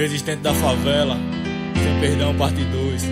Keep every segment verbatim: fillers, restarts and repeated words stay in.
Resistente da favela, Sem Perdão, parte dois.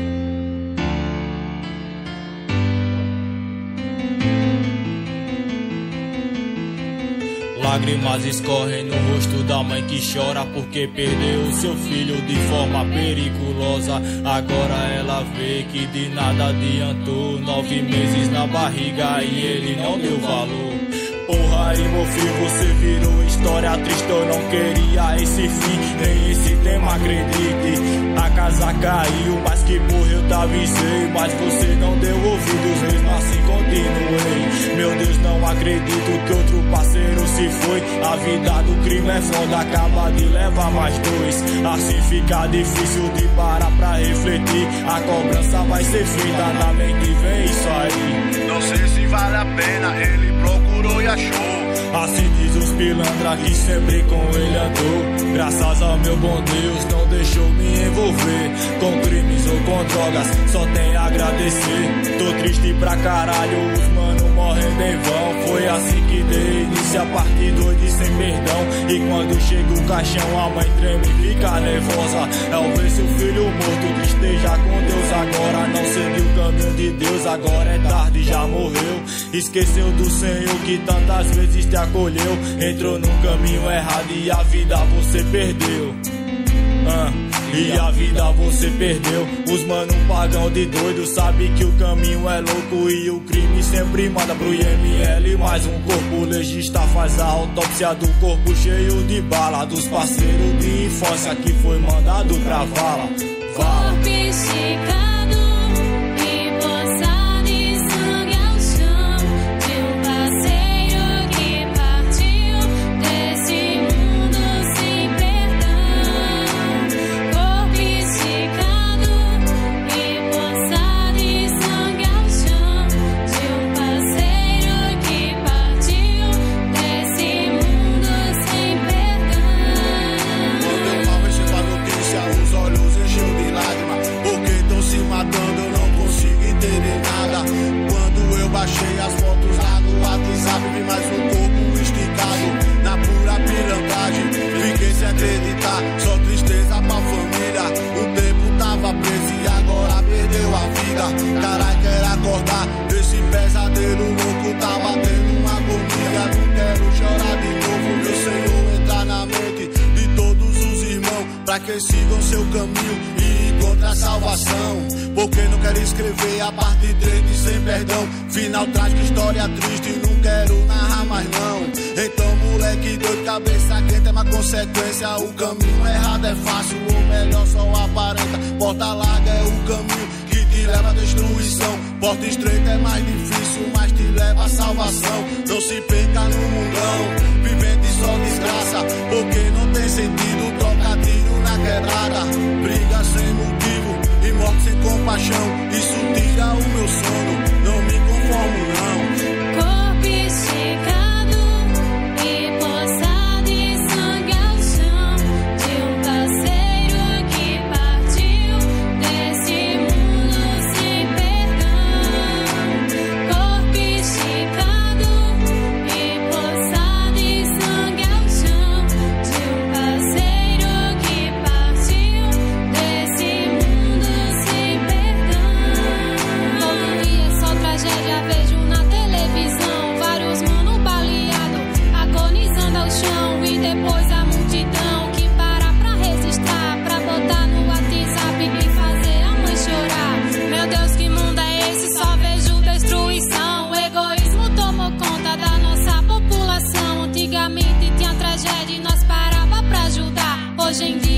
Lágrimas escorrem no rosto da mãe que chora porque perdeu seu filho de forma periculosa. Agora ela vê que de nada adiantou, nove meses na barriga e ele não deu valor. Porra, e meu filho, você virou história triste. Eu não queria esse fim, nem esse tema, acredite. A casa caiu, mas que porra eu te avisei, mas você não deu ouvidos, mesmo assim continuei. Meu Deus, não acredito que outro parceiro se foi. A vida do crime é foda, acaba de levar mais dois. Assim fica difícil de parar pra refletir. A cobrança vai ser feita, na mente vem isso aí. Não sei se vale a pena, ele procurou e achou. Assim diz os pilantra que sempre com ele andou. Graças ao meu bom Deus não deixou me envolver com crimes ou com drogas, só tem a agradecer. Tô triste pra caralho, os mano morrendo em vão. Foi assim que dei início a parte dois de Sem Perdão. E quando chega o caixão a mãe treme e fica nervosa ao ver seu filho morto. Esteja com Deus agora, não seguiu o caminho de Deus. Agora é tarde, já morreu. Esqueceu do Senhor que tantas vezes te acolheu. Entrou no caminho errado e a vida você perdeu. Ah, e a vida você perdeu. Os mano pagão de doido sabe que o caminho é louco e o crime sempre manda pro I M L. Mais um corpo, o legista faz a autópsia do corpo cheio de bala dos parceiros de infância que foi mandado pra vala. Vala. Corpo esticado e poçado de sangue ao chão de um parceiro que partiu desse mundo sem perdão. Corpo esticado e poçado de sangue ao chão de um parceiro que partiu desse mundo sem perdão. Quando eu mal recebi a notícia, os olhos encheu de lágrimas, porque estão se matando, eu não consigo entender nada. Quando eu baixei as fotos lá no WhatsApp, vi mais um corpo esticado na pura pilantragem. Fiquei sem acreditar, só tristeza pra família. O tempo tava preso e agora perdeu a vida. Carai, quero acordar desse pesadelo louco, tá batendo uma agonia. Não quero chorar de novo, meu Senhor, entra na mente de todos os irmãos, pra que sigam seu caminho e encontrem a salvação. Porque não quero escrever a parte três de Sem Perdão. Final trágico, história triste, não quero narrar mais não. Então moleque doido, cabeça quente é uma consequência. O caminho errado é fácil, ou melhor só aparenta. Porta larga é o caminho que te leva à destruição. Porta estreita é mais difícil, mas te leva à salvação. Não se perca no mundão, vivendo de só desgraça. Porque não tem sentido trocar tiro na quebrada. Briga sem motivo e morte sem compaixão. Isso tira o meu sono, não me conformo não. Corpo esticado e poçado de sangue ao chão de um parceiro que partiu desse mundo sem perdão. Corpo esticado e poçado de sangue ao chão de um parceiro que partiu desse mundo sem perdão. Todo dia é só tragédia, vejo na televisão vários mano baleado, agonizando ao chão. E depois a multidão que para pra registrar, pra botar no WhatsApp e fazer a mãe chorar. Meu Deus, que mundo é esse? Só vejo destruição. O egoísmo tomou conta da nossa população. Antigamente tinha tragédia e nós parava pra ajudar. Hoje em dia